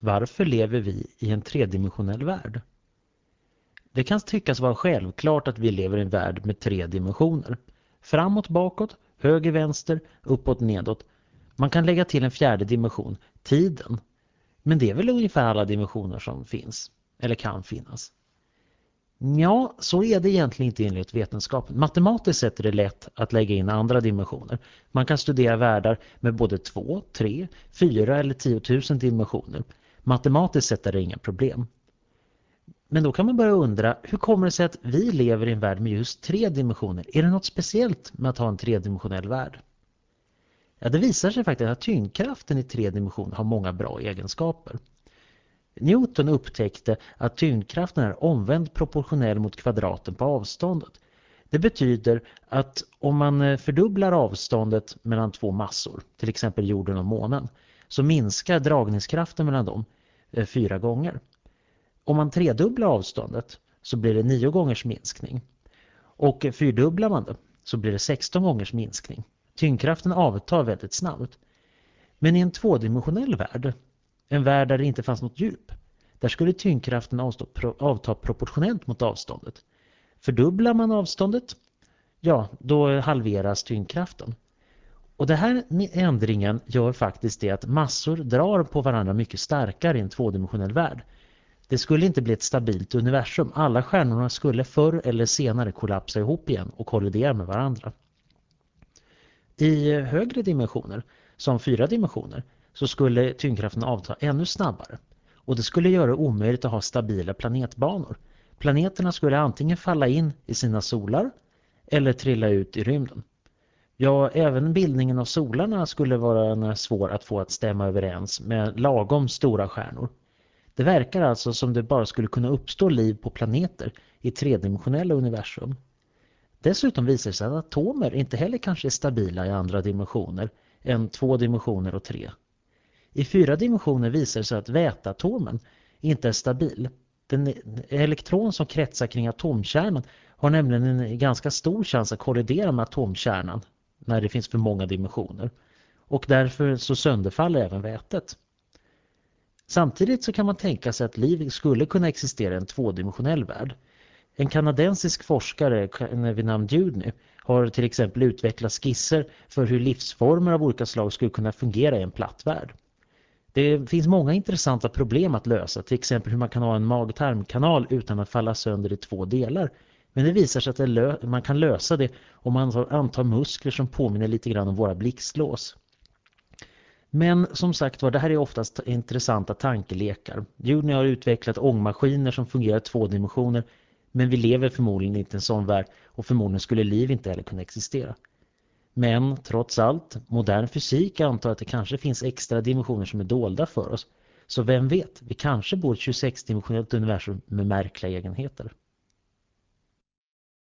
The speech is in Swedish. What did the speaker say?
Varför lever vi i en tredimensionell värld? Det kan tyckas vara självklart att vi lever i en värld med 3 dimensioner. Framåt, bakåt, höger, vänster, uppåt, nedåt. Man kan lägga till en 4:e dimension, tiden. Men det är väl ungefär alla dimensioner som finns, eller kan finnas. Ja, så är det egentligen inte enligt vetenskapen. Matematiskt sett är det lätt att lägga in andra dimensioner. Man kan studera världar med både 2, 3, 4 eller 10 000 dimensioner. Matematiskt sett är det inga problem. Men då kan man börja undra, hur kommer det sig att vi lever i en värld med just 3 dimensioner? Är det något speciellt med att ha en tredimensionell värld? Ja, det visar sig faktiskt att tyngdkraften i 3 dimensioner har många bra egenskaper. Newton upptäckte att tyngdkraften är omvänd proportionell mot kvadraten på avståndet. Det betyder att om man fördubblar avståndet mellan 2 massor, till exempel jorden och månen, så minskar dragningskraften mellan dem 4 gånger. Om man tredubblar avståndet så blir det 9 gångers minskning. Och fyrdubblar man det så blir det 16 gångers minskning. Tyngdkraften avtar väldigt snabbt. Men i en tvådimensionell värld, en värld där det inte fanns något djup, där skulle tyngdkraften avta proportionellt mot avståndet. Fördubblar man avståndet, ja, då halveras tyngdkraften. Och den här ändringen gör faktiskt det att massor drar på varandra mycket starkare i en tvådimensionell värld. Det skulle inte bli ett stabilt universum. Alla stjärnorna skulle förr eller senare kollapsa ihop igen och kollidera med varandra. I högre dimensioner, som 4 dimensioner, så skulle tyngdkraften avta ännu snabbare. Och det skulle göra det omöjligt att ha stabila planetbanor. Planeterna skulle antingen falla in i sina solar eller trilla ut i rymden. Ja, även bildningen av solarna skulle vara svår att få att stämma överens med lagom stora stjärnor. Det verkar alltså som det bara skulle kunna uppstå liv på planeter i tredimensionella universum. Dessutom visar det sig att atomer inte heller kanske är stabila i andra dimensioner än 2 dimensioner och 3. I 4 dimensioner visar det sig att väteatomen inte är stabil. Den elektron som kretsar kring atomkärnan har nämligen en ganska stor chans att kollidera med atomkärnan när det finns för många dimensioner. Och därför så sönderfaller även vätet. Samtidigt så kan man tänka sig att liv skulle kunna existera i en tvådimensionell värld. En kanadensisk forskare vid namn Dewdney har till exempel utvecklat skisser för hur livsformer av olika slag skulle kunna fungera i en platt värld. Det finns många intressanta problem att lösa, till exempel hur man kan ha en mag-tarmkanal utan att falla sönder i 2 delar. Men det visar sig att man kan lösa det om man antar muskler som påminner lite grann om våra blixtlås. Men som sagt var, det här är oftast intressanta tankelekar. Dewdney har utvecklat ångmaskiner som fungerar i 2 dimensioner, men vi lever förmodligen inte i en sån värld och förmodligen skulle liv inte heller kunna existera. Men trots allt, modern fysik antar att det kanske finns extra dimensioner som är dolda för oss. Så vem vet, vi kanske bor i ett 26-dimensionellt universum med märkliga egenheter.